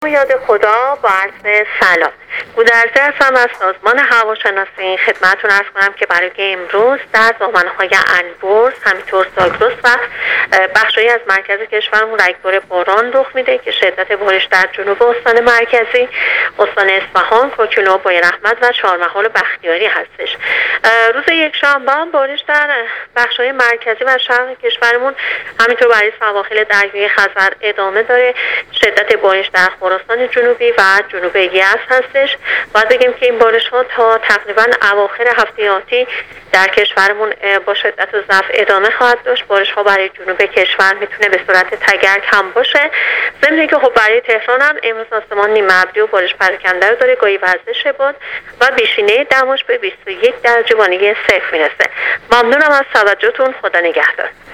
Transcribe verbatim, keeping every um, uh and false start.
یاد خدا با عرض سلام. گودرزی هستم از سازمان هواشناسی. خدمتتون عرض کنم که برای امروز در دامنه‌های البرز، همینطور زاگرس و بخشی از مرکز کشورمون رگبار باران رخ میده که شدت بارش در جنوب استان مرکزی، استان اصفهان، کوکیلو، بویراحمد و چهارمحال بختیاری هستش. روز یکشنبه بارش در بخش‌های مرکزی و شرق کشورمون همینطور برای سواحل دریای خزر ادامه داره. شدت بارش در خراسان جنوبی و جنوب یزد هستش. باید بگیم که این بارش ها تا تقریبا اواخر هفته آتی در کشورمون با شدت و ضعف ادامه خواهد داشت. بارش ها برای جنوب کشور میتونه به صورت تگرگ هم باشه. ضمن اینکه خب برای تهران هم امروز آسمان نیمه ابری و بارش پراکنده رو داره، گاهی وزش باد و بیشینه دماش به بیست و یک درجه وانگی صفر میرسه. ممنونم از توجهتون. خدا نگهدار.